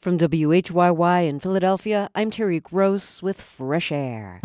From WHYY in Philadelphia, I'm Terry Gross with Fresh Air.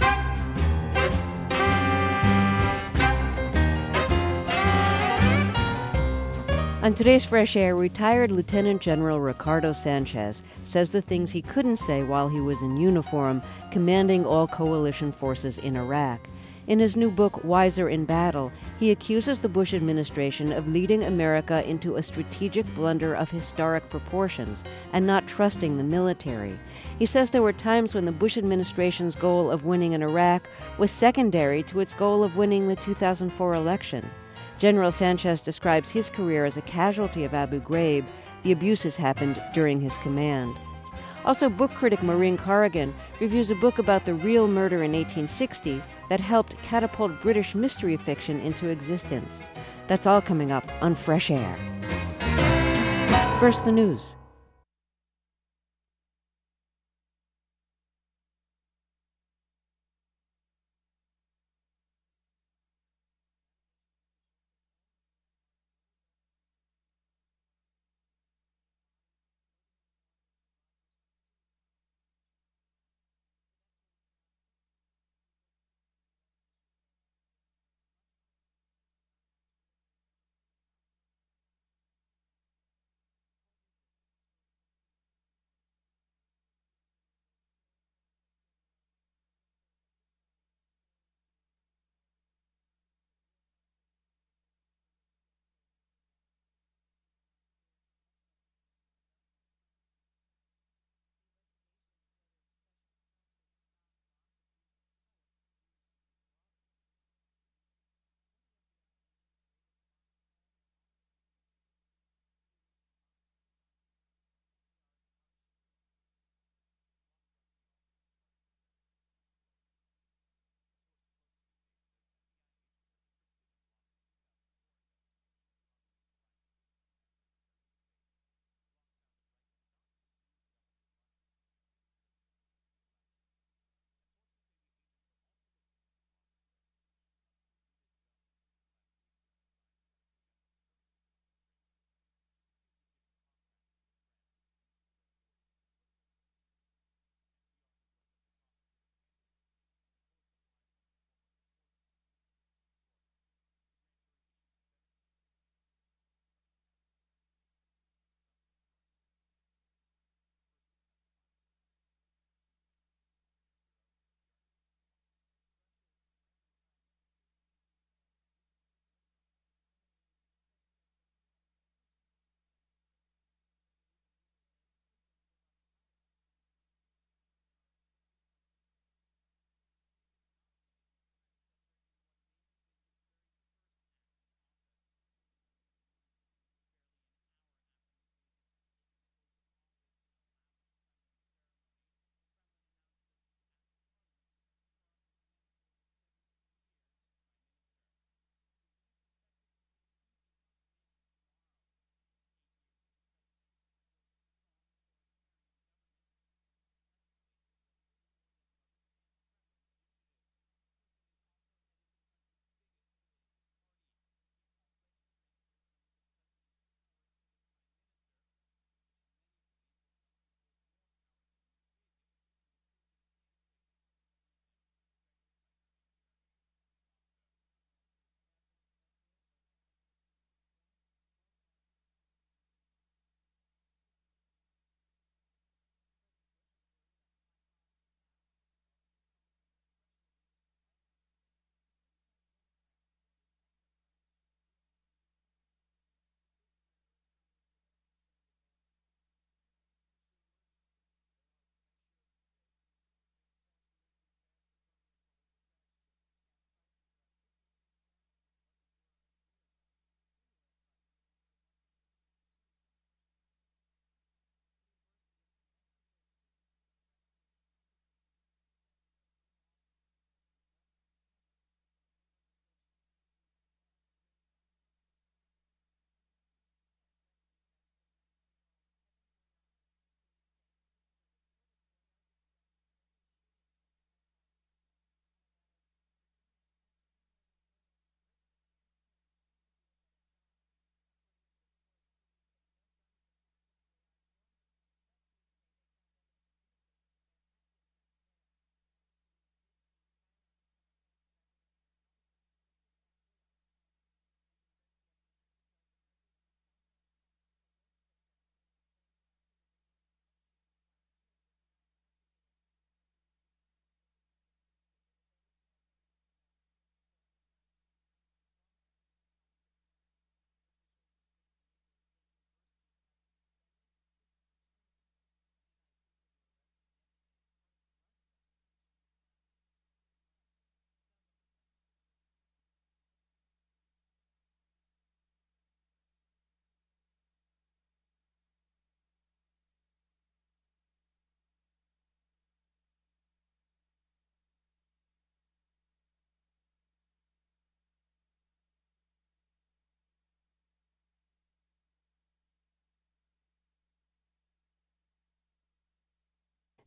On today's Fresh Air, retired Lieutenant General Ricardo Sanchez says the things he couldn't say while he was in uniform, commanding all coalition forces in Iraq. In his new book, Wiser in Battle, he accuses the Bush administration of leading America into a strategic blunder of historic proportions and not trusting the military. He says there were times when the Bush administration's goal of winning in Iraq was secondary to its goal of winning the 2004 election. General Sanchez describes his career as a casualty of Abu Ghraib. The abuses happened during his command. Also, book critic Maureen Corrigan reviews a book about the real murder in 1860 that helped catapult British mystery fiction into existence. That's all coming up on Fresh Air. First, the news.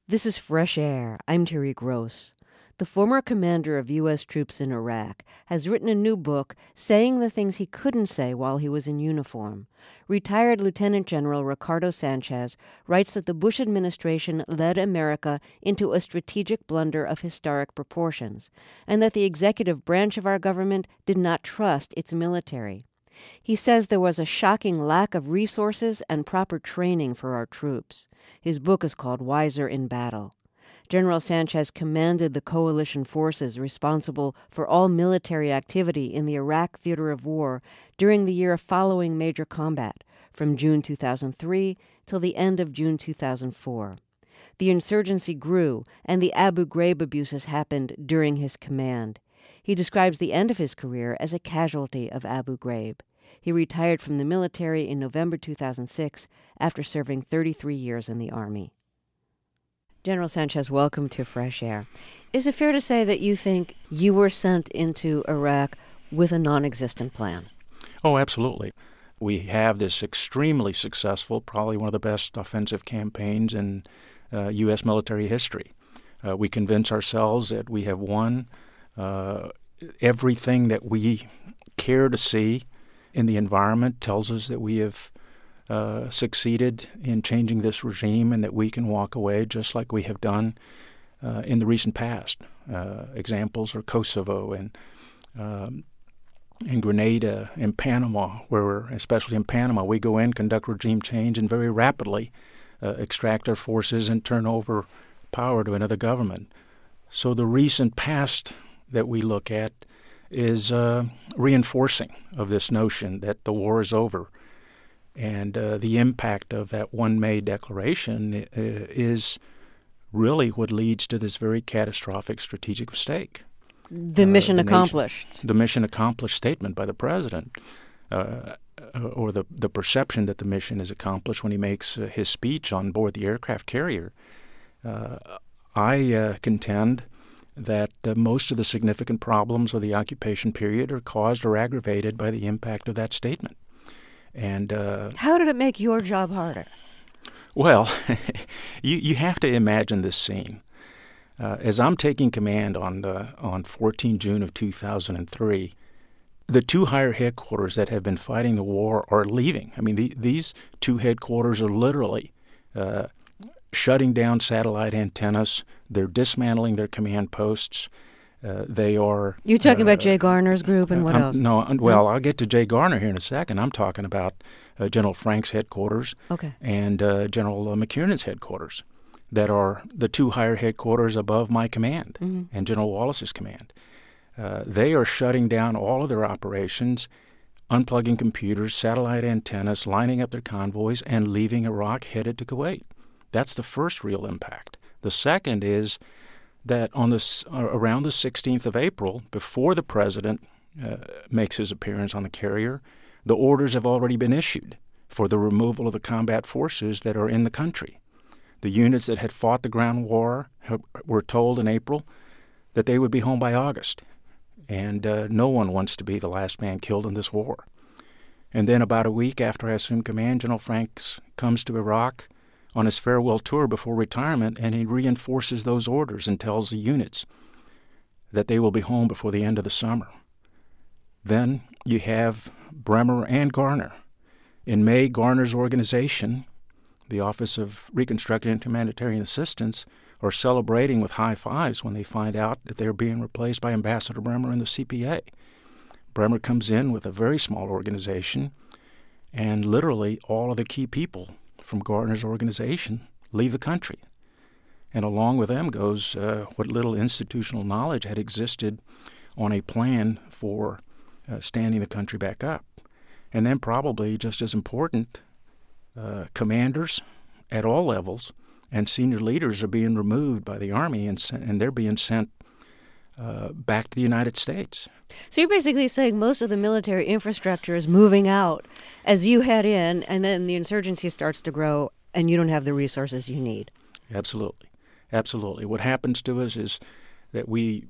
This is Fresh Air. I'm Terry Gross. The former commander of U.S. troops in Iraq has written a new book saying the things he couldn't say while he was in uniform. Retired Lieutenant General Ricardo Sanchez writes that the Bush administration led America into a strategic blunder of historic proportions, and that the executive branch of our government did not trust its military. He says there was a shocking lack of resources and proper training for our troops. His book is called Wiser in Battle. General Sanchez commanded the coalition forces responsible for all military activity in the Iraq theater of war during the year following major combat, from June 2003 till the end of June 2004. The insurgency grew, and the Abu Ghraib abuses happened during his command. He describes the end of his career as a casualty of Abu Ghraib. He retired from the military in November 2006 after serving 33 years in the Army. General Sanchez, welcome to Fresh Air. Is it fair to say that you think you were sent into Iraq with a non-existent plan? Oh, absolutely. We have this extremely successful, probably one of the best offensive campaigns in U.S. military history. We convince ourselves that we have won everything that we care to see in the environment tells us that we have succeeded in changing this regime and that we can walk away just like we have done in the recent past. Examples are Kosovo and Grenada and Panama, where especially in Panama, we go in, conduct regime change, and very rapidly extract our forces and turn over power to another government. So the recent past that we look at is reinforcing of this notion that the war is over. And the impact of that 1 May declaration is really what leads to this very catastrophic strategic mistake. The mission accomplished. The mission accomplished statement by the president, or the perception that the mission is accomplished when he makes his speech on board the aircraft carrier. I contend that most of the significant problems of the occupation period are caused or aggravated by the impact of that statement. And how did it make your job harder? Well, you have to imagine this scene. As I'm taking command on 14 June of 2003, the two higher headquarters that have been fighting the war are leaving. I mean, these two headquarters are literally shutting down satellite antennas. They're dismantling their command posts. They are. You're talking about Jay Garner's group and what else? No, well, I'll get to Jay Garner here in a second. I'm talking about General Frank's headquarters and General McKiernan's headquarters that are the two higher headquarters above my command and General Wallace's command. They are shutting down all of their operations, unplugging computers, satellite antennas, lining up their convoys, and leaving Iraq headed to Kuwait. That's the first real impact. The second is that on around the 16th of April, before the president makes his appearance on the carrier, the orders have already been issued for the removal of the combat forces that are in the country. The units that had fought the ground war were told in April that they would be home by August, and no one wants to be the last man killed in this war. And then about a week after I assumed command, General Franks comes to Iraq on his farewell tour before retirement, and he reinforces those orders and tells the units that they will be home before the end of the summer. Then you have Bremer and Garner. In May, Garner's organization, the Office of Reconstruction and Humanitarian Assistance, are celebrating with high fives when they find out that they're being replaced by Ambassador Bremer and the CPA. Bremer comes in with a very small organization, and literally all of the key people from Garner's organization leave the country. And along with them goes what little institutional knowledge had existed on a plan for standing the country back up. And then probably just as important, commanders at all levels and senior leaders are being removed by the Army and they're being sent back to the United States. So you're basically saying most of the military infrastructure is moving out as you head in, and then the insurgency starts to grow, and you don't have the resources you need. Absolutely. Absolutely. What happens to us is that we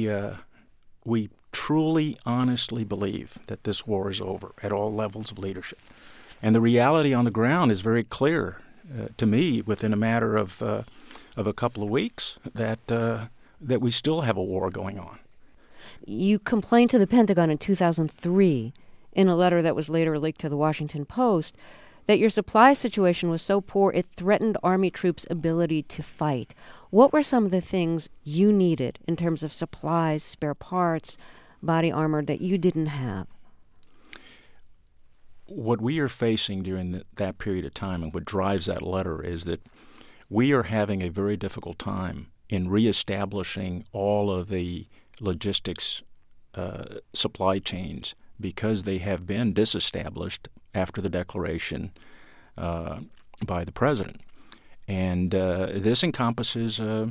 truly, honestly believe that this war is over at all levels of leadership. And the reality on the ground is very clear to me within a matter of a couple of weeks that we still have a war going on. You complained to the Pentagon in 2003 in a letter that was later leaked to the Washington Post that your supply situation was so poor it threatened Army troops' ability to fight. What were some of the things you needed in terms of supplies, spare parts, body armor that you didn't have? What we are facing during that period of time and what drives that letter is that we are having a very difficult time in reestablishing all of the logistics supply chains because they have been disestablished after the declaration by the president. And this encompasses the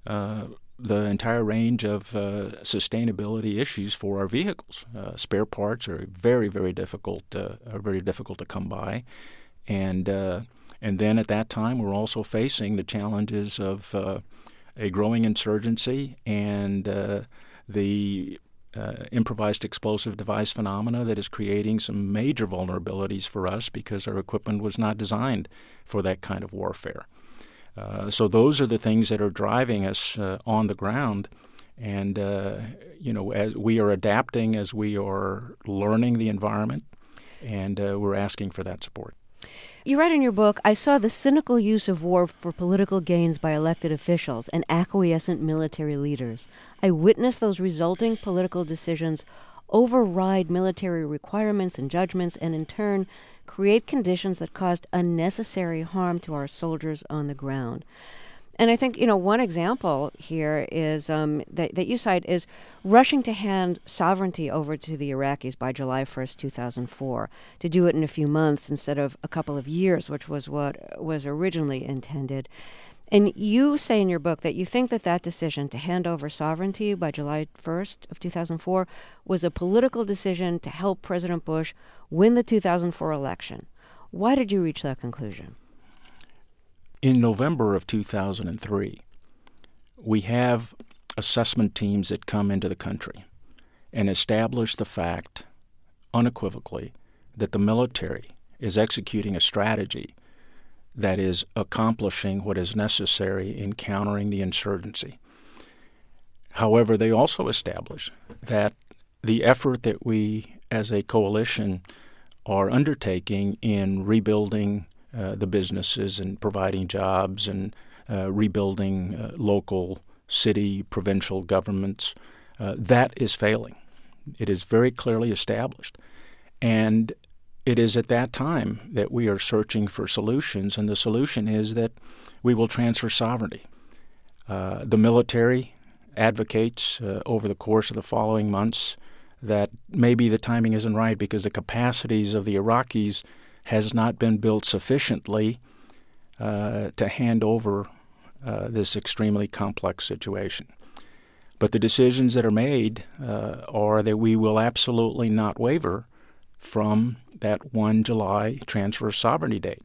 entire range of sustainability issues for our vehicles. Spare parts are very, very difficult to come by. And then at that time, we're also facing the challenges of a growing insurgency and the improvised explosive device phenomena that is creating some major vulnerabilities for us because our equipment was not designed for that kind of warfare. So those are the things that are driving us on the ground. And, as we are adapting, as we are learning the environment, and we're asking for that support. You write in your book, I saw the cynical use of war for political gains by elected officials and acquiescent military leaders. I witnessed those resulting political decisions override military requirements and judgments and in turn create conditions that caused unnecessary harm to our soldiers on the ground. And I think, one example here is that you cite is rushing to hand sovereignty over to the Iraqis by July 1st, 2004, to do it in a few months instead of a couple of years, which was what was originally intended. And you say in your book that you think that decision to hand over sovereignty by July 1st of 2004 was a political decision to help President Bush win the 2004 election. Why did you reach that conclusion? In November of 2003, we have assessment teams that come into the country and establish the fact unequivocally that the military is executing a strategy that is accomplishing what is necessary in countering the insurgency. However, they also establish that the effort that we as a coalition are undertaking in rebuilding the businesses and providing jobs and rebuilding local, city, provincial governments, that is failing. It is very clearly established. And it is at that time that we are searching for solutions, and the solution is that we will transfer sovereignty. The military advocates over the course of the following months that maybe the timing isn't right because the capacities of the Iraqis has not been built sufficiently to hand over this extremely complex situation. But the decisions that are made are that we will absolutely not waver from that 1 July transfer of sovereignty date.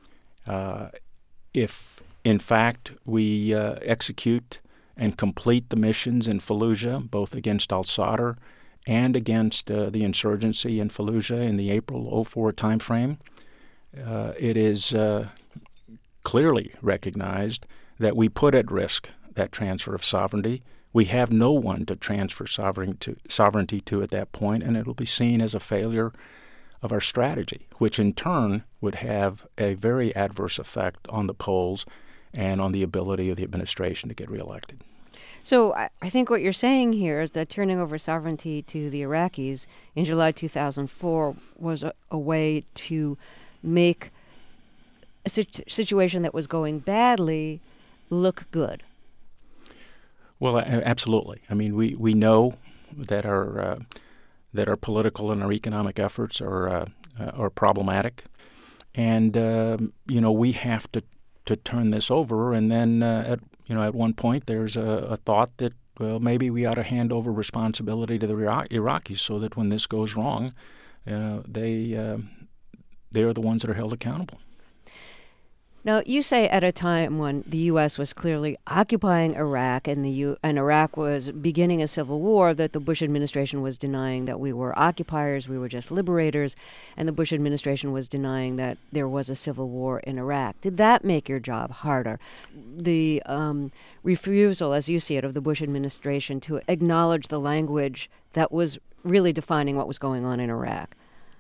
If, in fact, we execute and complete the missions in Fallujah, both against al-Sadr and against the insurgency in Fallujah in the April 2004 timeframe, it is clearly recognized that we put at risk that transfer of sovereignty. We have no one to transfer sovereignty to at that point, and it will be seen as a failure of our strategy, which in turn would have a very adverse effect on the polls and on the ability of the administration to get reelected. So I think what you're saying here is that turning over sovereignty to the Iraqis in July 2004 was a way to make a situation that was going badly look good. Well, absolutely. I mean, we know that our political and our economic efforts are problematic, and we have to turn this over. And then at one point there's a thought that maybe we ought to hand over responsibility to the Iraqis so that when this goes wrong, they are the ones that are held accountable. Now, you say at a time when the U.S. was clearly occupying Iraq and and Iraq was beginning a civil war, that the Bush administration was denying that we were occupiers, we were just liberators, and the Bush administration was denying that there was a civil war in Iraq. Did that make your job harder? The refusal, as you see it, of the Bush administration to acknowledge the language that was really defining what was going on in Iraq?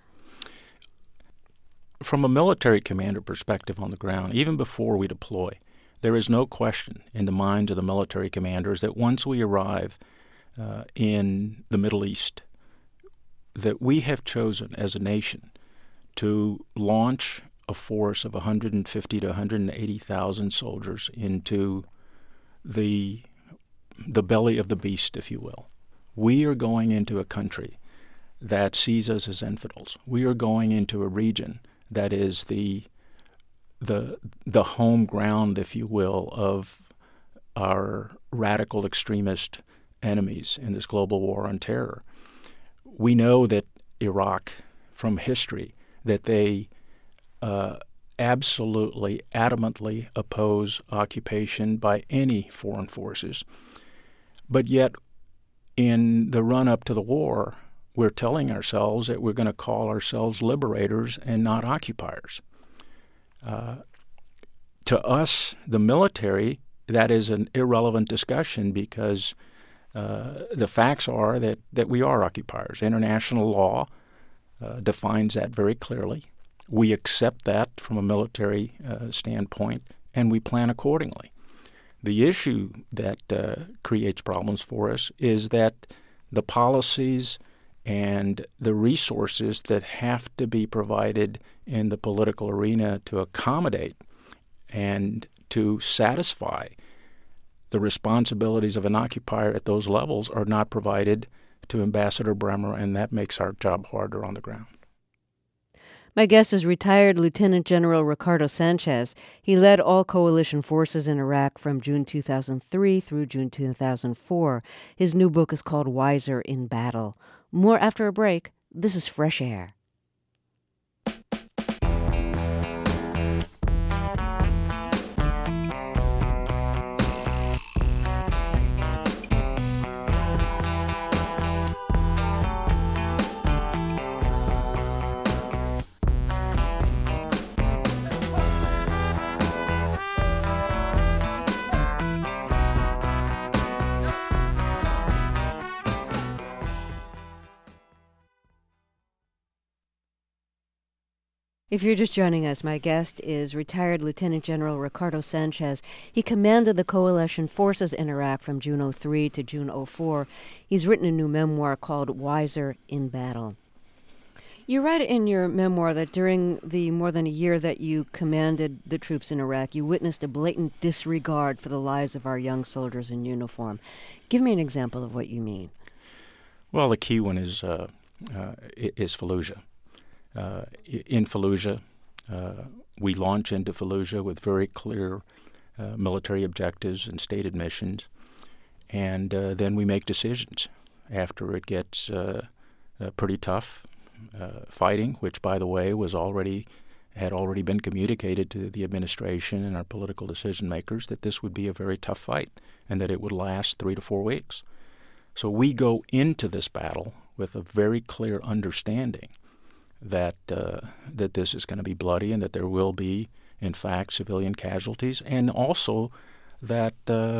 From a military commander perspective on the ground, even before we deploy, there is no question in the minds of the military commanders that once we arrive in the Middle East, that we have chosen as a nation to launch a force of 150 to 180,000 soldiers into the belly of the beast, if you will. We are going into a country that sees us as infidels. We are going into a region that is the home ground, if you will, of our radical extremist enemies in this global war on terror. We know that Iraq, from history, that they absolutely, adamantly oppose occupation by any foreign forces. But yet, in the run-up to the war, we're telling ourselves that we're going to call ourselves liberators and not occupiers. To us, the military, that is an irrelevant discussion because the facts are that we are occupiers. International law defines that very clearly. We accept that from a military standpoint, and we plan accordingly. The issue that creates problems for us is that the policies and the resources that have to be provided in the political arena to accommodate and to satisfy the responsibilities of an occupier at those levels are not provided to Ambassador Bremer, and that makes our job harder on the ground. My guest is retired Lieutenant General Ricardo Sanchez. He led all coalition forces in Iraq from June 2003 through June 2004. His new book is called Wiser in Battle. More after a break. This is Fresh Air. If you're just joining us, my guest is retired Lieutenant General Ricardo Sanchez. He commanded the coalition forces in Iraq from June 2003 to June 2004. He's written a new memoir called Wiser in Battle. You write in your memoir that during the more than a year that you commanded the troops in Iraq, you witnessed a blatant disregard for the lives of our young soldiers in uniform. Give me an example of what you mean. Well, the key one is Fallujah. In Fallujah, we launch into Fallujah with very clear military objectives and stated missions, and then we make decisions after it gets pretty tough fighting, which, by the way, had already been communicated to the administration and our political decision makers that this would be a very tough fight and that it would last 3 to 4 weeks. So we go into this battle with a very clear understanding that this is going to be bloody and that there will be, in fact, civilian casualties, and also that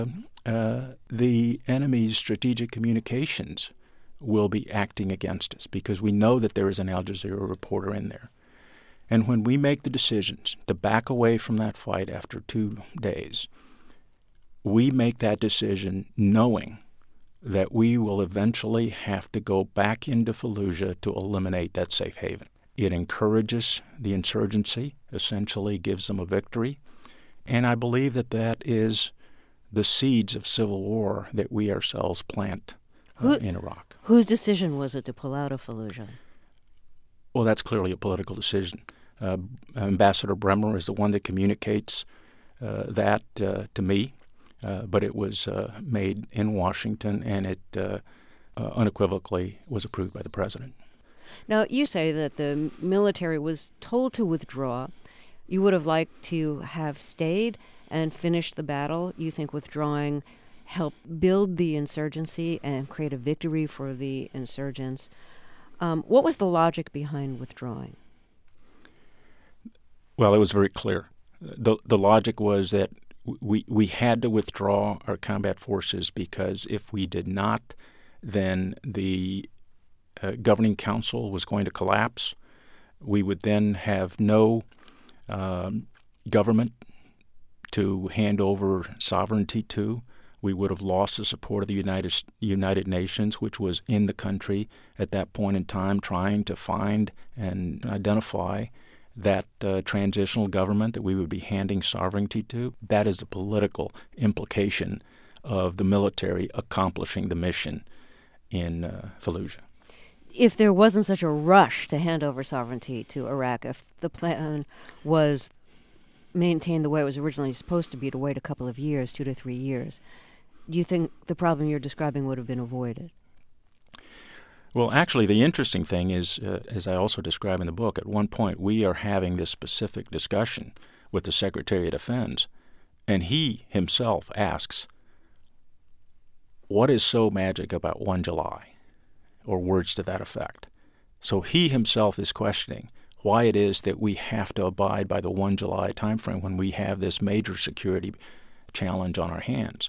the enemy's strategic communications will be acting against us because we know that there is an Al Jazeera reporter in there. And when we make the decisions to back away from that fight after 2 days, we make that decision knowing that we will eventually have to go back into Fallujah to eliminate that safe haven. It encourages the insurgency, essentially gives them a victory, and I believe that is the seeds of civil war that we ourselves plant in Iraq. Whose decision was it to pull out of Fallujah? Well, that's clearly a political decision. Ambassador Bremer is the one that communicates that to me, but it was made in Washington, and it unequivocally was approved by the president. Now, you say that the military was told to withdraw. you would have liked to have stayed and finished the battle? You think withdrawing helped build the insurgency and create a victory for the insurgents? What was the logic behind withdrawing? Well, it was very clear. The logic was that we had to withdraw our combat forces because if we did not, then the governing council was going to collapse. We would then have no government to hand over sovereignty to. We would have lost the support of the United Nations, which was in the country at that point in time trying to find and identify that transitional government that we would be handing sovereignty to. That is the political implication of the military accomplishing the mission in Fallujah. If there wasn't such a rush to hand over sovereignty to Iraq, if the plan was maintained the way it was originally supposed to be, to wait a couple of years, 2 to 3 years, do you think the problem you're describing would have been avoided? Well, actually, the interesting thing is, as I also describe in the book, at one point we are having this specific discussion with the Secretary of Defense, and he himself asks, what is so magic about 1 July? Or words to that effect. So he himself is questioning why it is that we have to abide by the 1 July timeframe when we have this major security challenge on our hands.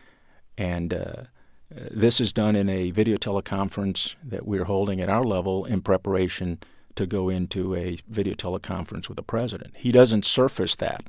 And this is done in a video teleconference that we're holding at our level in preparation to go into a video teleconference with the president. He doesn't surface that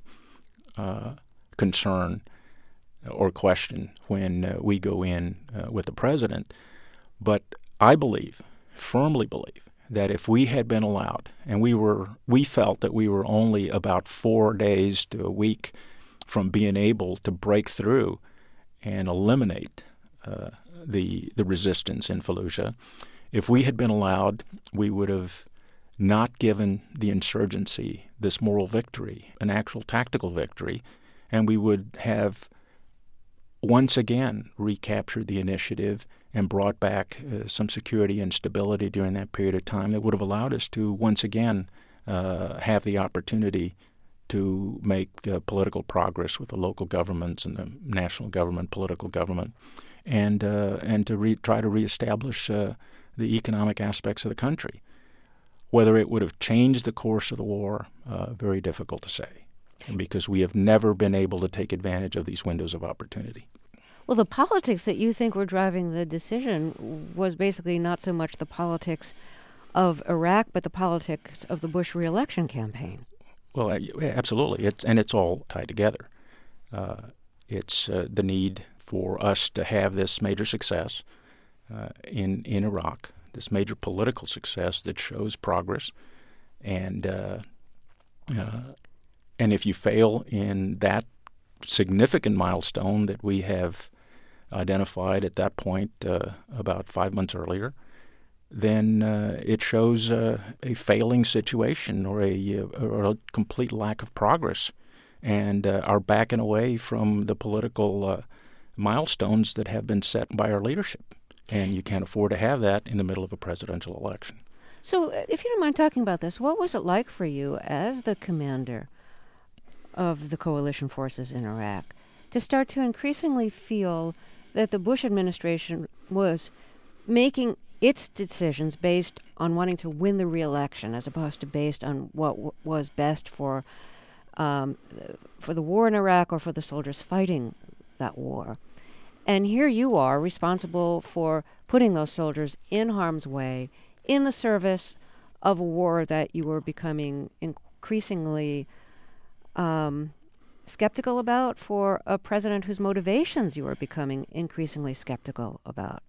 concern or question when we go in with the president. But I firmly believe, that if we had been allowed, and we felt that we were only about 4 days to a week from being able to break through and eliminate the resistance in Fallujah, if we had been allowed, we would have not given the insurgency this moral victory, an actual tactical victory, and we would have once again recaptured the initiative and brought back some security and stability during that period of time that would have allowed us to once again have the opportunity to make political progress with the local governments and the national government, political government, and to try to reestablish the economic aspects of the country. Whether it would have changed the course of the war, very difficult to say, because we have never been able to take advantage of these windows of opportunity. Well, the politics that you think were driving the decision was basically not so much the politics of Iraq, but the politics of the Bush reelection campaign. Well, absolutely. It's all tied together. It's the need for us to have this major success in Iraq, this major political success that shows progress. And if you fail in that significant milestone that we have identified at that point about 5 months earlier, then it shows a failing situation or a complete lack of progress, and are backing away from the political milestones that have been set by our leadership. And you can't afford to have that in the middle of a presidential election. So if you don't mind talking about this, what was it like for you as the commander of the coalition forces in Iraq to start to increasingly feel that the Bush administration was making its decisions based on wanting to win the re-election as opposed to based on what was best for the war in Iraq or for the soldiers fighting that war? And here you are responsible for putting those soldiers in harm's way in the service of a war that you were becoming increasingly skeptical about, for a president whose motivations you were becoming increasingly skeptical about.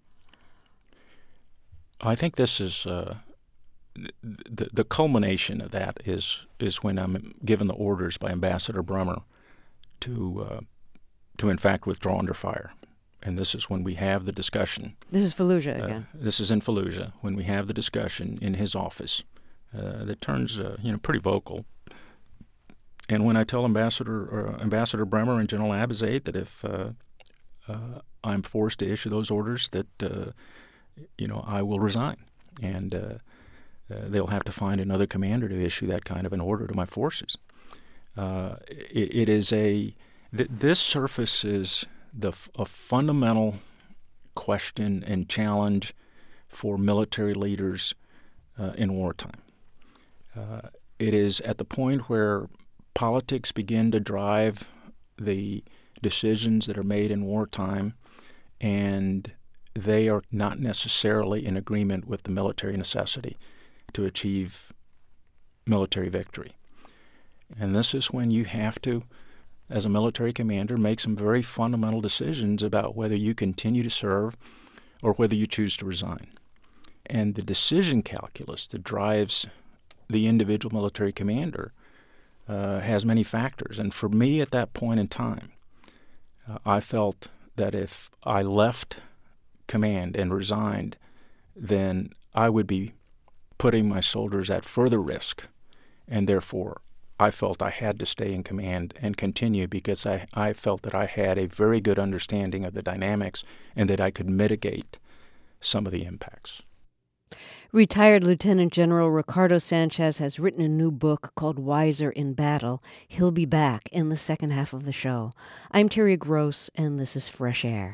I think this is the culmination of that is when I'm given the orders by Ambassador Bremer to in fact withdraw under fire. And this is when we have the discussion. This is Fallujah again. This is in Fallujah, when we have the discussion in his office that turns pretty vocal. And when I tell Ambassador Bremer and General Abizaid that if I'm forced to issue those orders, that I will resign, and they'll have to find another commander to issue that kind of an order to my forces. It is this surfaces a fundamental question and challenge for military leaders in wartime. It is at the point where politics begin to drive the decisions that are made in wartime, and they are not necessarily in agreement with the military necessity to achieve military victory. And this is when you have to, as a military commander, make some very fundamental decisions about whether you continue to serve or whether you choose to resign. And the decision calculus that drives the individual military commander has many factors. And for me at that point in time, I felt that if I left command and resigned, then I would be putting my soldiers at further risk, and therefore I felt I had to stay in command and continue because I felt that I had a very good understanding of the dynamics and that I could mitigate some of the impacts. Retired Lieutenant General Ricardo Sanchez has written a new book called Wiser in Battle. He'll be back in the second half of the show. I'm Terry Gross, and this is Fresh Air.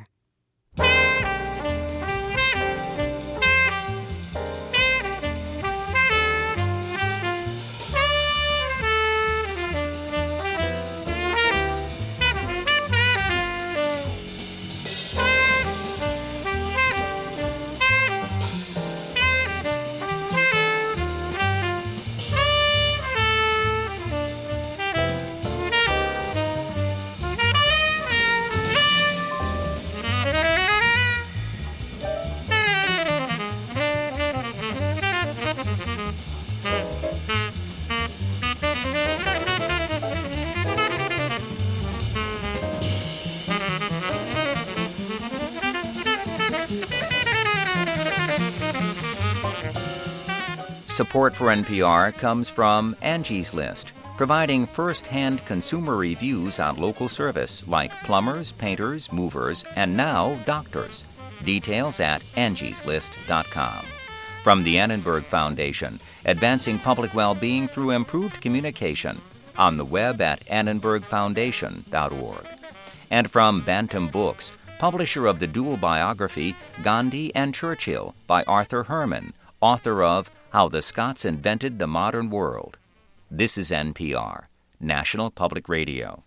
Support for NPR comes from Angie's List, providing first-hand consumer reviews on local service like plumbers, painters, movers, and now doctors. Details at angieslist.com. From the Annenberg Foundation, advancing public well-being through improved communication, on the web at annenbergfoundation.org. And from Bantam Books, publisher of the dual biography Gandhi and Churchill by Arthur Herman, author of How the Scots Invented the Modern World. This is NPR, National Public Radio.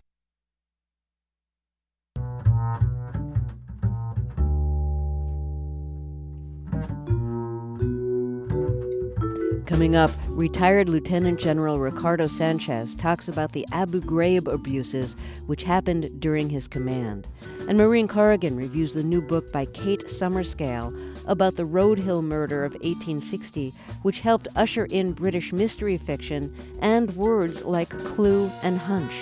Coming up, retired Lieutenant General Ricardo Sanchez talks about the Abu Ghraib abuses which happened during his command. And Maureen Corrigan reviews the new book by Kate Summerscale about the Road Hill murder of 1860, which helped usher in British mystery fiction and words like clue and hunch.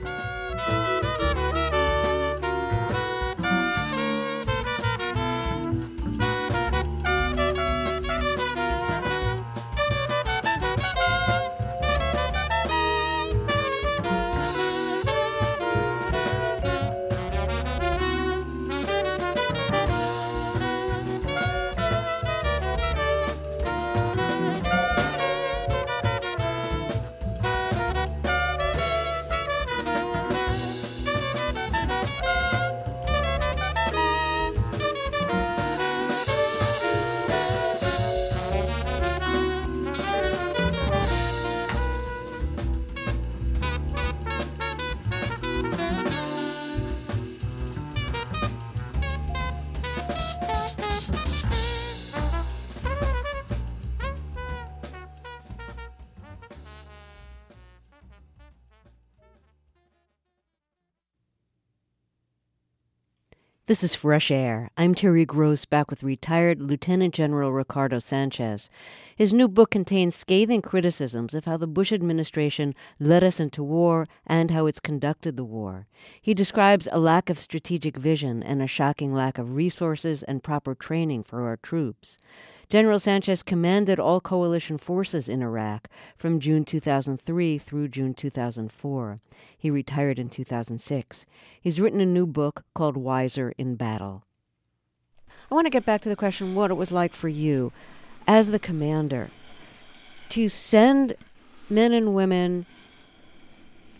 This is Fresh Air. I'm Terry Gross, back with retired Lieutenant General Ricardo Sanchez. His new book contains scathing criticisms of how the Bush administration led us into war and how it's conducted the war. He describes a lack of strategic vision and a shocking lack of resources and proper training for our troops. General Sanchez commanded all coalition forces in Iraq from June 2003 through June 2004. He retired in 2006. He's written a new book called Wiser in Battle. I want to get back to the question what it was like for you as the commander to send men and women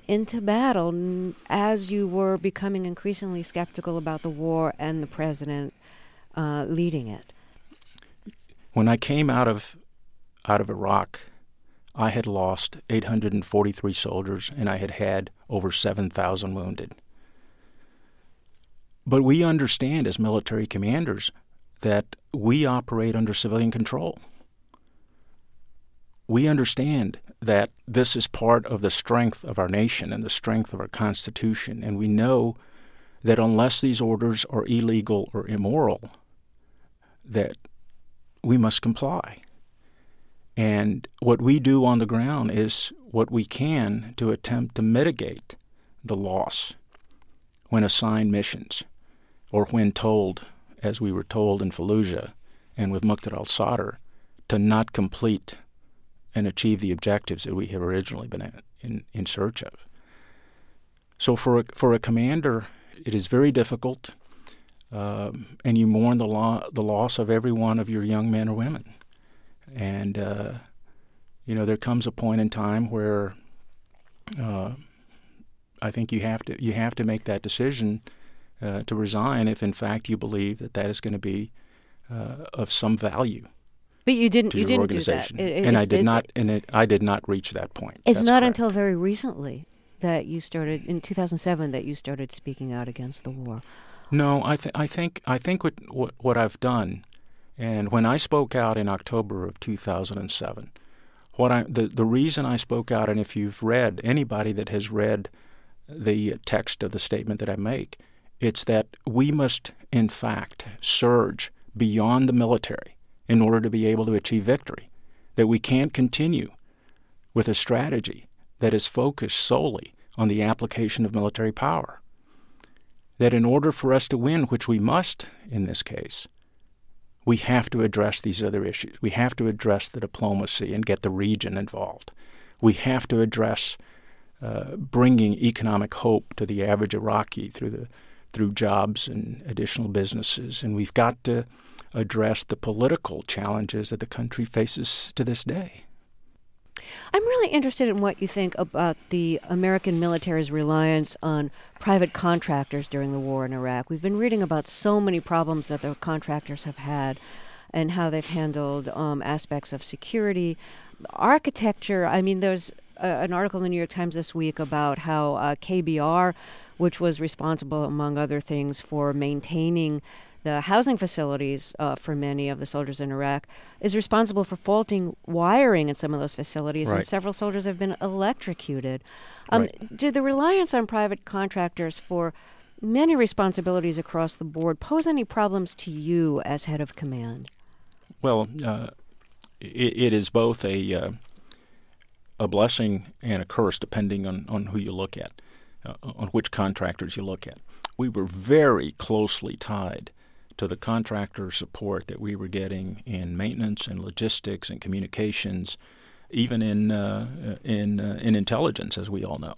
into battle as you were becoming increasingly skeptical about the war and the president leading it? When I came out of Iraq, I had lost 843 soldiers, and I had had over 7,000 wounded. But we understand as military commanders that we operate under civilian control. We understand that this is part of the strength of our nation and the strength of our Constitution, and we know that unless these orders are illegal or immoral, that we must comply. And what we do on the ground is what we can to attempt to mitigate the loss when assigned missions, or when told, as we were told in Fallujah and with Muqtada al-Sadr, to not complete and achieve the objectives that we have originally been in search of. So for a commander, it is very difficult, and you mourn the loss of every one of your young men or women. And there comes a point in time where I think you have to make that decision to resign if in fact you believe that is going to be of some value. But you didn't do that. I did not reach that point. It's not until very recently that you started, in 2007, that you started speaking out against the war. No, I think what I've done, and when I spoke out in October of 2007, the reason I spoke out, and if you've read, anybody that has read the text of the statement that I make, it's that we must, in fact, surge beyond the military in order to be able to achieve victory, that we can't continue with a strategy that is focused solely on the application of military power, that in order for us to win, which we must in this case, we have to address these other issues. We have to address the diplomacy and get the region involved. We have to address bringing economic hope to the average Iraqi through jobs and additional businesses, and we've got to address the political challenges that the country faces to this day. I'm really interested in what you think about the American military's reliance on private contractors during the war in Iraq. We've been reading about so many problems that the contractors have had and how they've handled aspects of security, architecture. I mean, there's an article in the New York Times this week about how KBR, which was responsible, among other things, for maintaining the housing facilities for many of the soldiers in Iraq, is responsible for faulty wiring in some of those facilities, right. And several soldiers have been electrocuted. Right. Did the reliance on private contractors for many responsibilities across the board pose any problems to you as head of command? Well, it is both a blessing and a curse, depending on who you look at, on which contractors you look at. We were very closely tied to the contractor support that we were getting in maintenance and logistics and communications, even in intelligence, as we all know.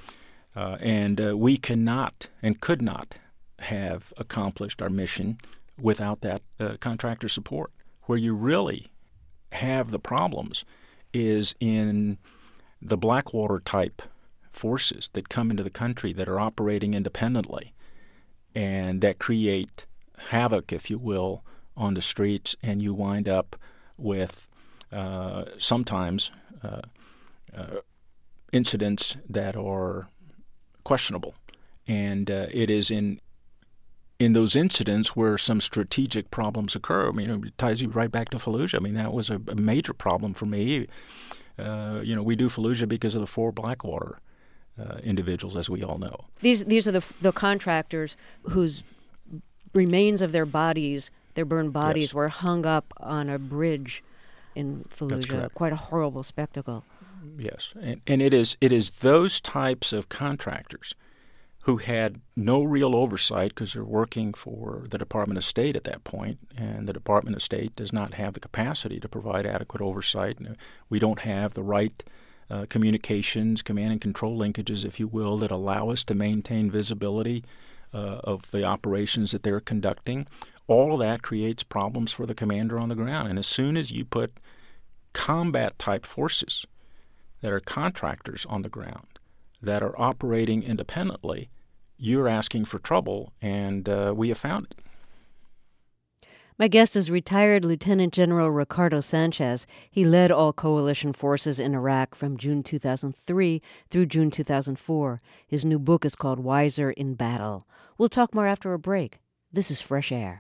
And we cannot and could not have accomplished our mission without that contractor support. Where you really have the problems is in the Blackwater-type forces that come into the country that are operating independently and that create havoc, if you will, on the streets, and you wind up with sometimes incidents that are questionable. And it is in those incidents where some strategic problems occur. I mean, it ties you right back to Fallujah. I mean, that was a major problem for me. We do Fallujah because of the 4 Blackwater individuals, as we all know. These are the contractors whose remains of their bodies, their burned bodies, yes. were hung up on a bridge in Fallujah. That's correct. Quite a horrible spectacle. Yes, and it is those types of contractors who had no real oversight because they're working for the Department of State at that point, and the Department of State does not have the capacity to provide adequate oversight. We don't have the right communications, command and control linkages, if you will, that allow us to maintain visibility of the operations that they're conducting. All of that creates problems for the commander on the ground. And as soon as you put combat-type forces that are contractors on the ground, that are operating independently, you're asking for trouble, and we have found it. My guest is retired Lieutenant General Ricardo Sanchez. He led all coalition forces in Iraq from June 2003 through June 2004. His new book is called Wiser in Battle. We'll talk more after a break. This is Fresh Air.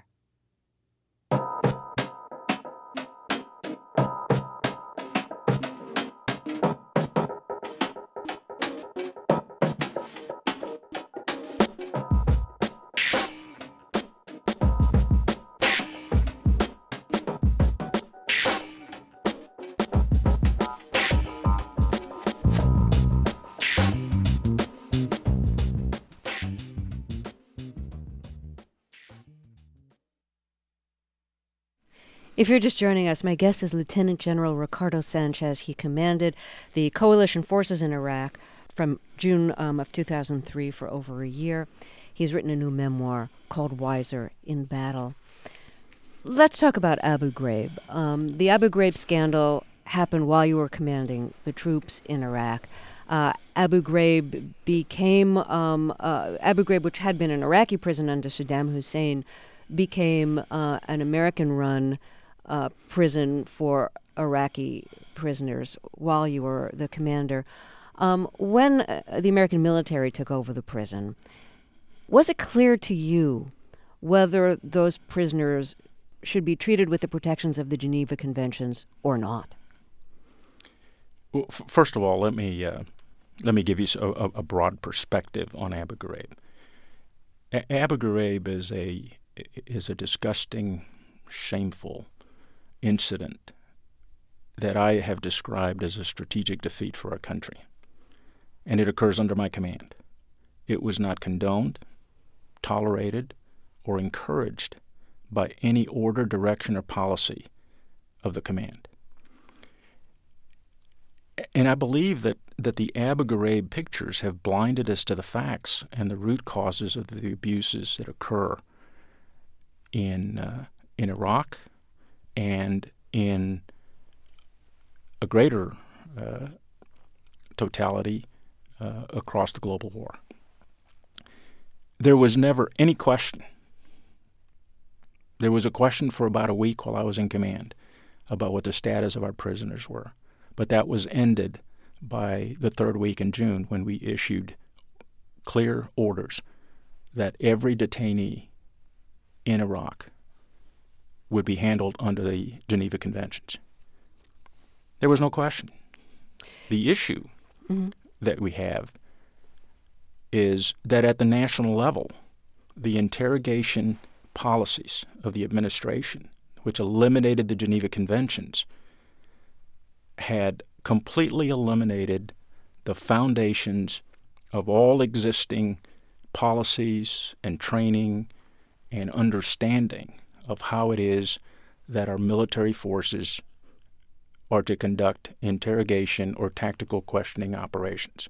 If you're just joining us, my guest is Lieutenant General Ricardo Sanchez. He commanded the coalition forces in Iraq from June of 2003 for over a year. He's written a new memoir called Wiser in Battle. Let's talk about Abu Ghraib. The Abu Ghraib scandal happened while you were commanding the troops in Iraq. Abu Ghraib became, Abu Ghraib, which had been an Iraqi prison under Saddam Hussein, became an American-run prison for Iraqi prisoners while you were the commander. When the American military took over the prison, was it clear to you whether those prisoners should be treated with the protections of the Geneva Conventions or not? Well, first of all, let me give you a broad perspective on Abu Ghraib. Abu Ghraib is a disgusting, shameful incident that I have described as a strategic defeat for our country, and it occurs under my command. It was not condoned, tolerated, or encouraged by any order, direction, or policy of the command. And I believe that the Abu Ghraib pictures have blinded us to the facts and the root causes of the abuses that occur in Iraq and in a greater totality across the global war. There was never any question. There was a question for about a week while I was in command about what the status of our prisoners were, but that was ended by the third week in June when we issued clear orders that every detainee in Iraq would be handled under the Geneva Conventions. There was no question. The issue that we have is that at the national level, the interrogation policies of the administration, which eliminated the Geneva Conventions, had completely eliminated the foundations of all existing policies and training and understanding of how it is that our military forces are to conduct interrogation or tactical questioning operations.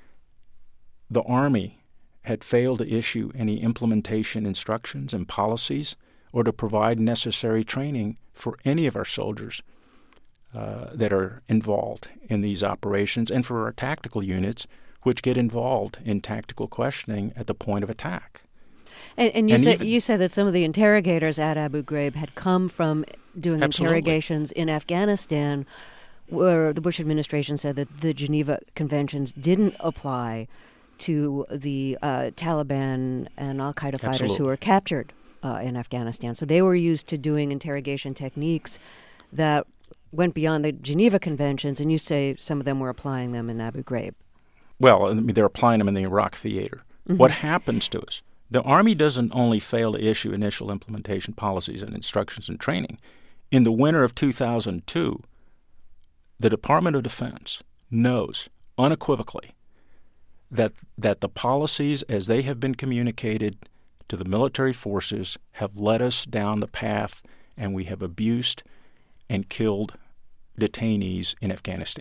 The Army had failed to issue any implementation instructions and policies or to provide necessary training for any of our soldiers that are involved in these operations and for our tactical units, which get involved in tactical questioning at the point of attack. And you said that some of the interrogators at Abu Ghraib had come from doing interrogations in Afghanistan, where the Bush administration said that the Geneva Conventions didn't apply to the Taliban and al-Qaeda fighters who were captured in Afghanistan. So they were used to doing interrogation techniques that went beyond the Geneva Conventions, and you say some of them were applying them in Abu Ghraib. Well, I mean, they're applying them in the Iraq theater. Mm-hmm. What happens to us? The Army doesn't only fail to issue initial implementation policies and instructions and training. In the winter of 2002, the Department of Defense knows unequivocally that the policies as they have been communicated to the military forces have led us down the path, and we have abused and killed detainees in Afghanistan.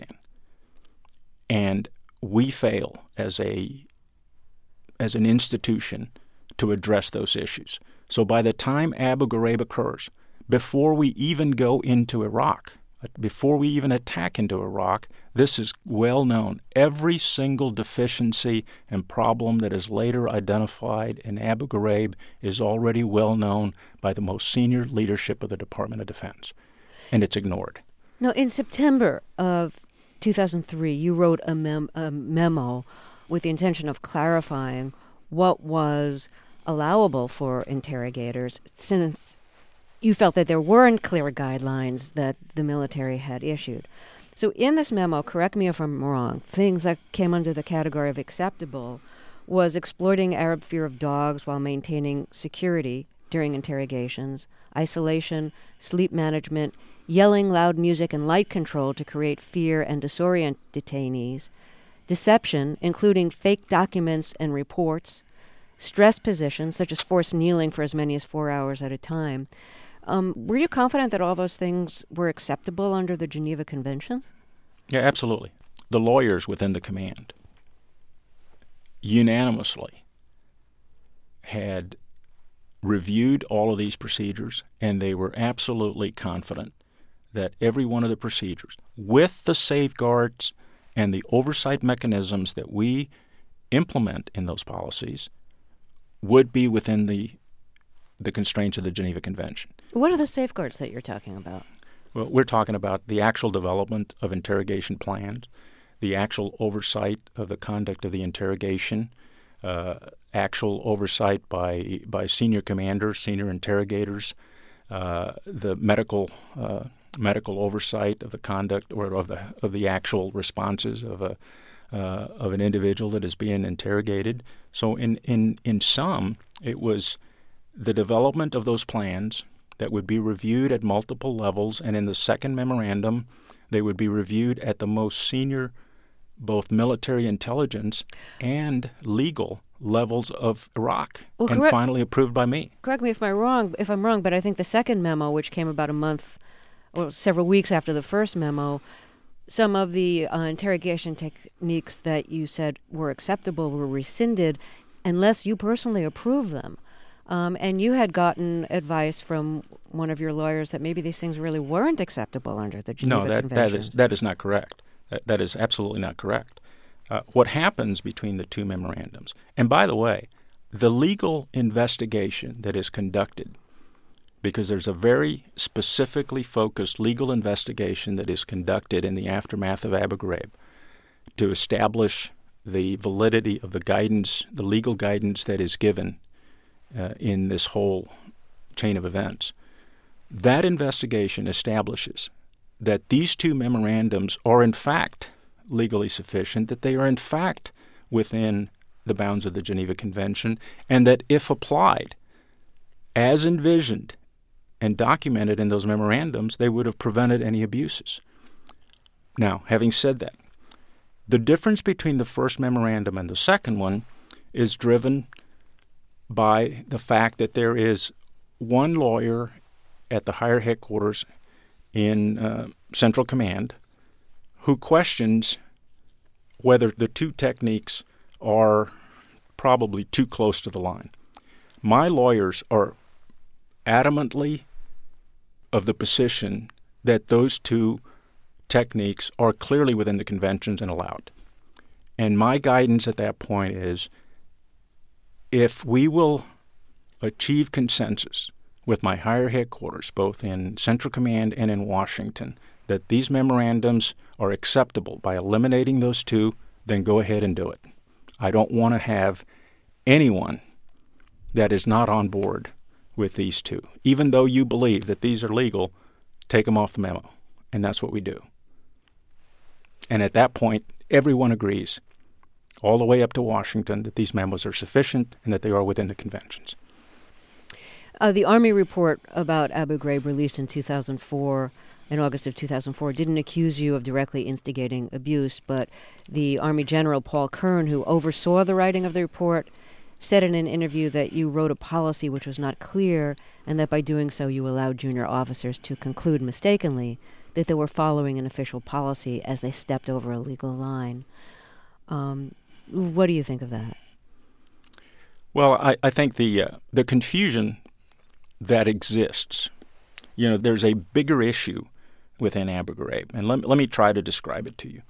And we fail as an institution to address those issues. So by the time Abu Ghraib occurs, before we even go into Iraq, before we even attack into Iraq, this is well known. Every single deficiency and problem that is later identified in Abu Ghraib is already well known by the most senior leadership of the Department of Defense, and it's ignored. Now, in September of 2003, you wrote a memo with the intention of clarifying what was allowable for interrogators, since you felt that there weren't clear guidelines that the military had issued. So in this memo, correct me if I'm wrong, things that came under the category of acceptable was exploiting Arab fear of dogs while maintaining security during interrogations, isolation, sleep management, yelling loud music and light control to create fear and disorient detainees, deception, including fake documents and reports, stress positions, such as forced kneeling for as many as 4 hours at a time. Were you confident that all those things were acceptable under the Geneva Conventions? Yeah, absolutely. The lawyers within the command unanimously had reviewed all of these procedures, and they were absolutely confident that every one of the procedures, with the safeguards and the oversight mechanisms that we implement in those policies, would be within the constraints of the Geneva Convention. What are the safeguards that you're talking about? Well, we're talking about the actual development of interrogation plans, the actual oversight of the conduct of the interrogation, actual oversight by senior commanders, senior interrogators, the medical oversight of the conduct or of the actual responses of an individual that is being interrogated. So in sum, it was the development of those plans that would be reviewed at multiple levels, and in the second memorandum, they would be reviewed at the most senior, both military intelligence and legal levels of Iraq, and finally approved by me. Correct me if I'm wrong, but I think the second memo, which came about a month or several weeks after the first memo, some of the interrogation techniques that you said were acceptable were rescinded unless you personally approved them. And you had gotten advice from one of your lawyers that maybe these things really weren't acceptable under the Geneva Conventions. That is not correct. That is absolutely not correct. What happens between the two memorandums, and by the way, the legal investigation that is conducted, because there's a very specifically focused legal investigation that is conducted in the aftermath of Abu Ghraib to establish the validity of the guidance, the legal guidance that is given in this whole chain of events. That investigation establishes that these two memorandums are in fact legally sufficient, that they are in fact within the bounds of the Geneva Convention, and that if applied as envisioned and documented in those memorandums, they would have prevented any abuses. Now, having said that, the difference between the first memorandum and the second one is driven by the fact that there is one lawyer at the higher headquarters in Central Command who questions whether the two techniques are probably too close to the line. My lawyers are adamantly of the position that those two techniques are clearly within the conventions and allowed. And my guidance at that point is, if we will achieve consensus with my higher headquarters, both in Central Command and in Washington, that these memorandums are acceptable by eliminating those two, then go ahead and do it. I don't want to have anyone that is not on board with these two. Even though you believe that these are legal, take them off the memo. And that's what we do. And at that point, everyone agrees, all the way up to Washington, that these memos are sufficient and that they are within the conventions. The Army report about Abu Ghraib, released in 2004, in August of 2004, didn't accuse you of directly instigating abuse, but the Army General Paul Kern, who oversaw the writing of the report, said in an interview that you wrote a policy which was not clear, and that by doing so you allowed junior officers to conclude mistakenly that they were following an official policy as they stepped over a legal line. What do you think of that? Well, I think the confusion that exists, there's a bigger issue within Abu Ghraib. And let me try to describe it to you.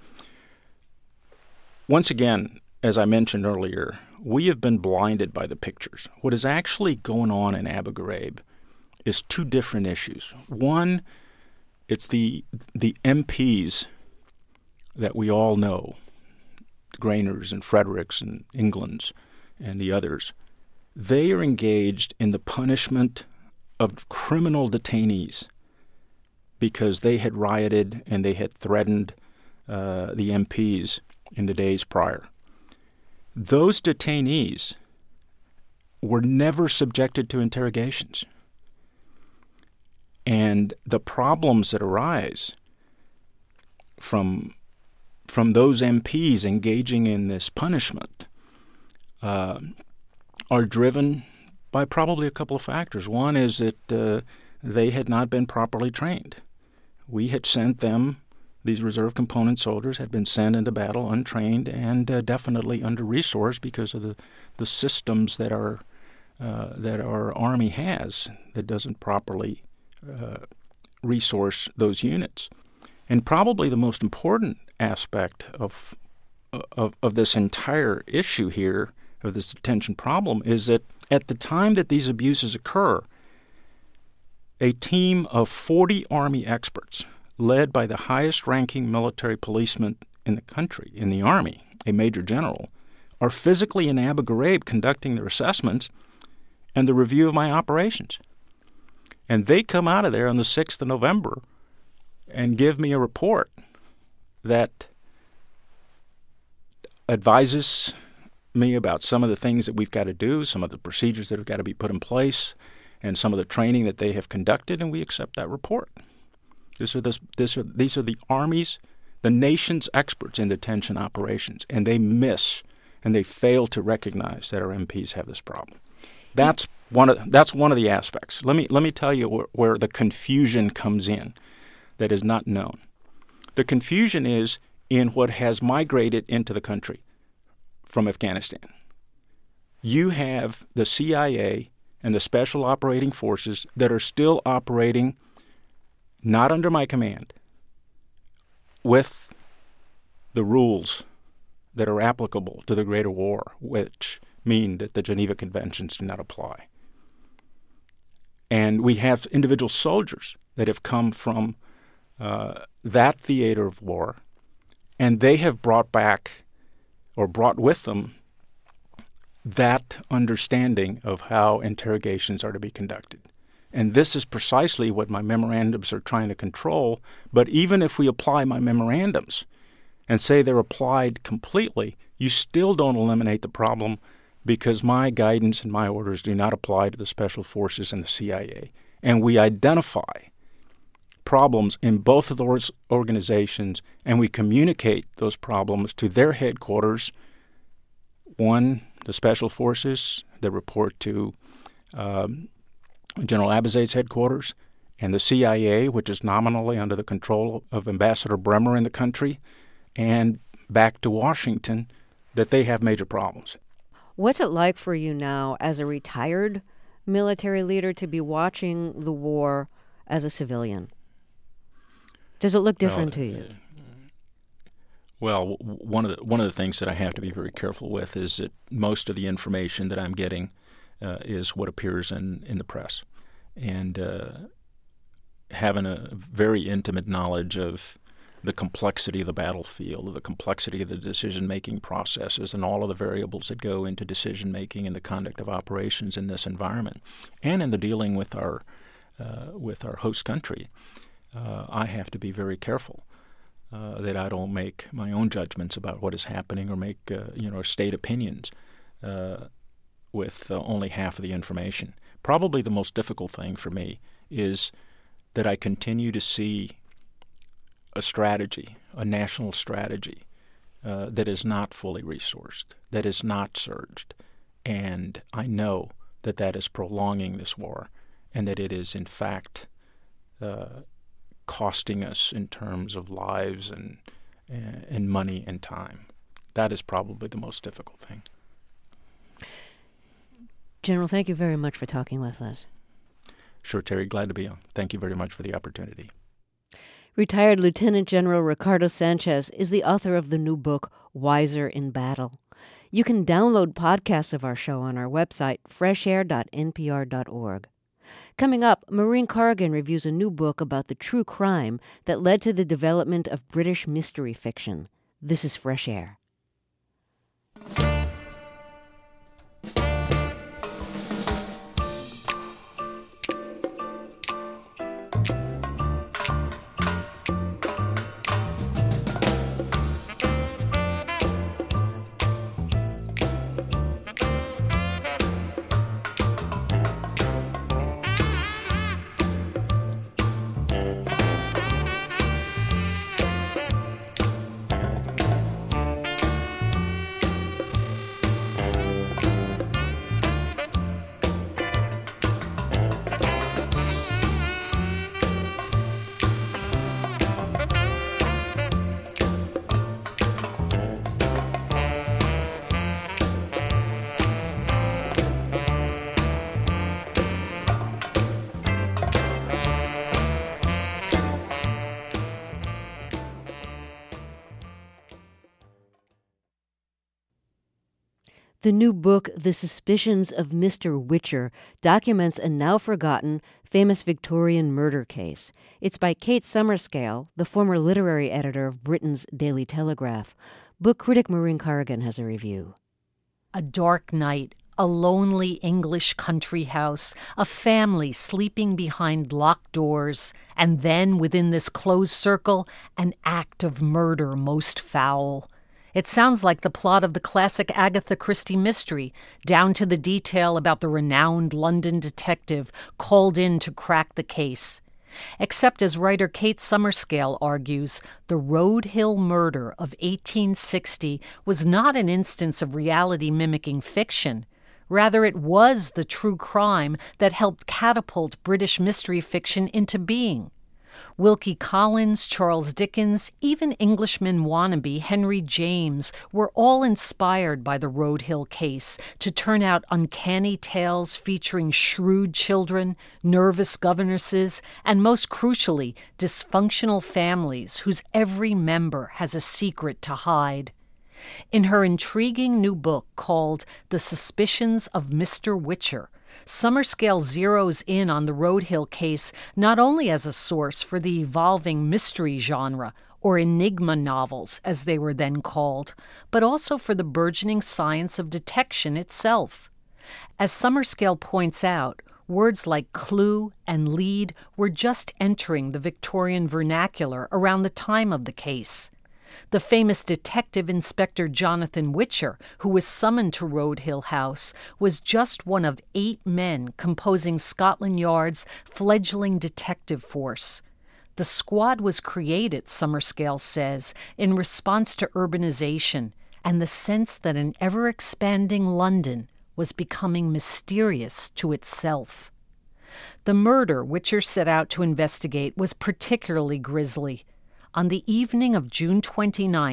Once again, as I mentioned earlier, we have been blinded by the pictures. What is actually going on in Abu Ghraib is two different issues. One, it's the MPs that we all know, Grainers and Fredericks and Englands and the others. They are engaged in the punishment of criminal detainees because they had rioted and they had threatened the MPs in the days prior. Those detainees were never subjected to interrogations. And the problems that arise from those MPs engaging in this punishment are driven by probably a couple of factors. One is that they had not been properly trained. We had sent them, these reserve component soldiers had been sent into battle untrained and definitely under-resourced because of the systems that our Army has that doesn't properly resource those units. And probably the most important aspect of this entire issue here, of this detention problem, is that at the time that these abuses occur, a team of 40 Army experts, led by the highest-ranking military policeman in the country, in the Army, a major general, are physically in Abu Ghraib conducting their assessments and the review of my operations. And they come out of there on the 6th of November and give me a report that advises me about some of the things that we've got to do, some of the procedures that have got to be put in place, and some of the training that they have conducted, and we accept that report. These are the Army's, the nation's experts in detention operations, and they miss and they fail to recognize that our MPs have this problem. That's one of the aspects. Let me tell you where the confusion comes in that is not known. The confusion is in what has migrated into the country from Afghanistan. You have the CIA and the Special Operating Forces that are still operating not under my command, with the rules that are applicable to the Greater War, which mean that the Geneva Conventions do not apply. And we have individual soldiers that have come from that theater of war, and they have brought back or brought with them that understanding of how interrogations are to be conducted. And this is precisely what my memorandums are trying to control. But even if we apply my memorandums and say they're applied completely, you still don't eliminate the problem because my guidance and my orders do not apply to the Special Forces and the CIA. And we identify problems in both of those organizations, and we communicate those problems to their headquarters. One, the Special Forces, that report to General Abizaid's headquarters, and the CIA, which is nominally under the control of Ambassador Bremer in the country, and back to Washington, that they have major problems. What's it like for you now as a retired military leader to be watching the war as a civilian? Does it look different to you? Well, one of the things that I have to be very careful with is that most of the information that I'm getting is what appears in the press. And having a very intimate knowledge of the complexity of the battlefield, the complexity of the decision-making processes, and all of the variables that go into decision-making and the conduct of operations in this environment, and in the dealing with our host country, I have to be very careful that I don't make my own judgments about what is happening or make or state opinions with only half of the information. Probably the most difficult thing for me is that I continue to see a strategy, a national strategy, that is not fully resourced, that is not surged. And I know that is prolonging this war, and that it is, in fact, costing us in terms of lives and money and time. That is probably the most difficult thing. General, thank you very much for talking with us. Sure, Terry. Glad to be on. Thank you very much for the opportunity. Retired Lieutenant General Ricardo Sanchez is the author of the new book, Wiser in Battle. You can download podcasts of our show on our website, freshair.npr.org. Coming up, Maureen Corrigan reviews a new book about the true crime that led to the development of British mystery fiction. This is Fresh Air. The new book, The Suspicions of Mr. Whicher, documents a now-forgotten, famous Victorian murder case. It's by Kate Summerscale, the former literary editor of Britain's Daily Telegraph. Book critic Maureen Corrigan has a review. A dark night, a lonely English country house, a family sleeping behind locked doors, and then, within this closed circle, an act of murder most foul. It sounds like the plot of the classic Agatha Christie mystery, down to the detail about the renowned London detective called in to crack the case. Except, as writer Kate Summerscale argues, the Road Hill murder of 1860 was not an instance of reality mimicking fiction. Rather, it was the true crime that helped catapult British mystery fiction into being. Wilkie Collins, Charles Dickens, even Englishman wannabe Henry James were all inspired by the Road Hill case to turn out uncanny tales featuring shrewd children, nervous governesses, and most crucially, dysfunctional families whose every member has a secret to hide. In her intriguing new book called The Suspicions of Mr. Whicher, Summerscale zeroes in on the Road Hill case not only as a source for the evolving mystery genre, or enigma novels as they were then called, but also for the burgeoning science of detection itself. As Summerscale points out, words like clue and lead were just entering the Victorian vernacular around the time of the case. The famous Detective Inspector Jonathan Whicher, who was summoned to Road Hill House, was just one of 8 men composing Scotland Yard's fledgling detective force. The squad was created, Summerscale says, in response to urbanization and the sense that an ever-expanding London was becoming mysterious to itself. The murder Whicher set out to investigate was particularly grisly. On the evening of June 29,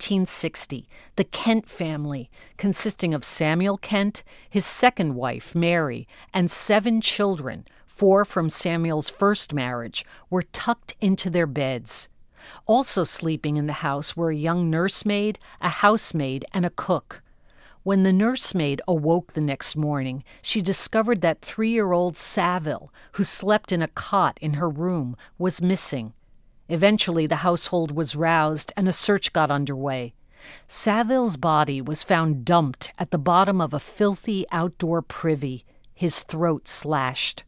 1860, the Kent family, consisting of Samuel Kent, his second wife, Mary, and 7 children, 4 from Samuel's first marriage, were tucked into their beds. Also sleeping in the house were a young nursemaid, a housemaid, and a cook. When the nursemaid awoke the next morning, she discovered that 3-year-old Saville, who slept in a cot in her room, was missing. Eventually, the household was roused and a search got underway. Saville's body was found dumped at the bottom of a filthy outdoor privy, his throat slashed.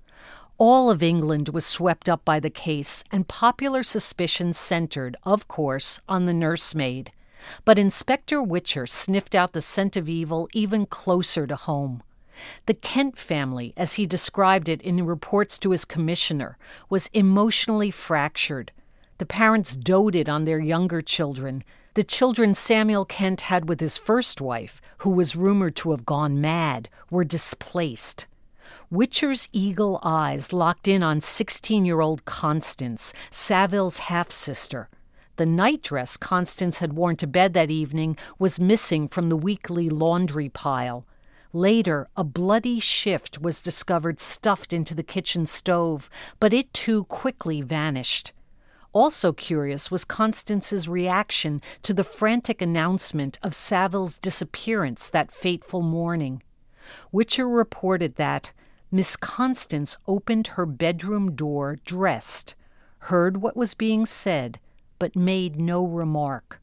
All of England was swept up by the case, and popular suspicion centered, of course, on the nursemaid. But Inspector Whicher sniffed out the scent of evil even closer to home. The Kent family, as he described it in reports to his commissioner, was emotionally fractured. The parents doted on their younger children, the children Samuel Kent had with his first wife, who was rumored to have gone mad, were displaced. Whicher's eagle eyes locked in on 16-year-old Constance, Saville's half-sister. The nightdress Constance had worn to bed that evening was missing from the weekly laundry pile. Later, a bloody shift was discovered stuffed into the kitchen stove, but it too quickly vanished. Also curious was Constance's reaction to the frantic announcement of Saville's disappearance that fateful morning. Whicher reported that Miss Constance opened her bedroom door dressed, heard what was being said, but made no remark.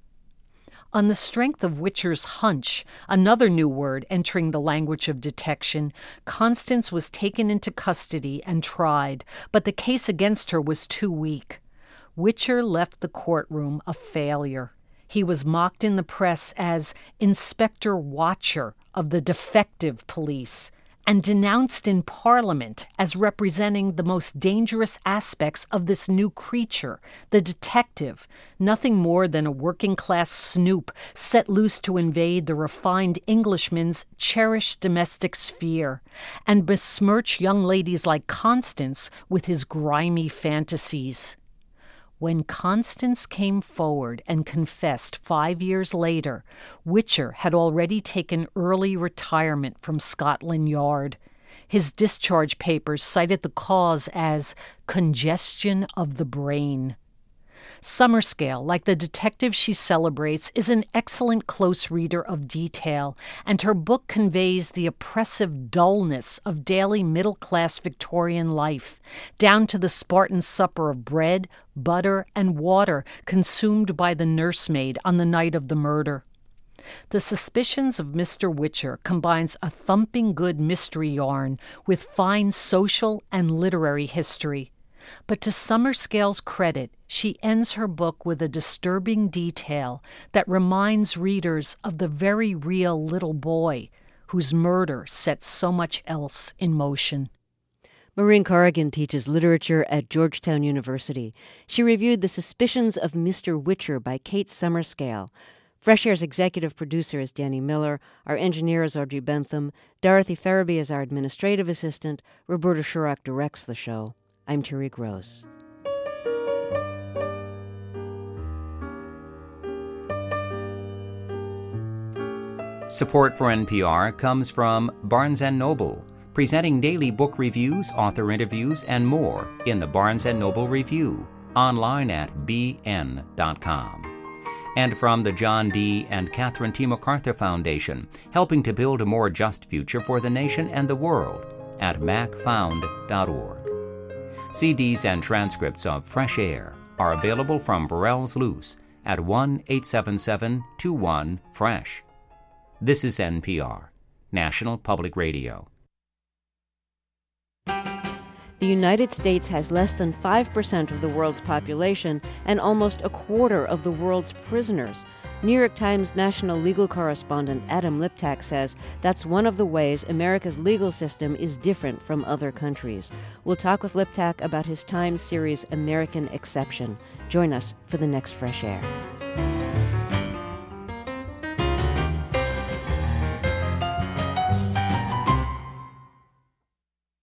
On the strength of Whicher's hunch, another new word entering the language of detection, Constance was taken into custody and tried, but the case against her was too weak. Whicher left the courtroom a failure. He was mocked in the press as Inspector Watcher of the defective police, and denounced in Parliament as representing the most dangerous aspects of this new creature, the detective, nothing more than a working-class snoop set loose to invade the refined Englishman's cherished domestic sphere, and besmirch young ladies like Constance with his grimy fantasies. When Constance came forward and confessed 5 years later, Whicher had already taken early retirement from Scotland Yard. His discharge papers cited the cause as congestion of the brain. Summerscale, like the detective she celebrates, is an excellent close reader of detail, and her book conveys the oppressive dullness of daily middle-class Victorian life, down to the Spartan supper of bread, butter, and water consumed by the nursemaid on the night of the murder. The Suspicions of Mr. Whicher combines a thumping good mystery yarn with fine social and literary history. But to Summerscale's credit, she ends her book with a disturbing detail that reminds readers of the very real little boy whose murder set so much else in motion. Maureen Corrigan teaches literature at Georgetown University. She reviewed The Suspicions of Mr. Whicher by Kate Summerscale. Fresh Air's executive producer is Danny Miller. Our engineer is Audrey Bentham. Dorothy Farabee is our administrative assistant. Roberta Shurak directs the show. I'm Terry Gross. Support for NPR comes from Barnes & Noble, presenting daily book reviews, author interviews, and more in the Barnes & Noble Review, online at bn.com. And from the John D. and Catherine T. MacArthur Foundation, helping to build a more just future for the nation and the world at macfound.org. CDs and transcripts of Fresh Air are available from Burrell's Loose at 1-877-21-FRESH. This is NPR, National Public Radio. The United States has less than 5% of the world's population and almost a quarter of the world's prisoners. New York Times national legal correspondent Adam Liptak says that's one of the ways America's legal system is different from other countries. We'll talk with Liptak about his Times series American Exception. Join us for the next Fresh Air.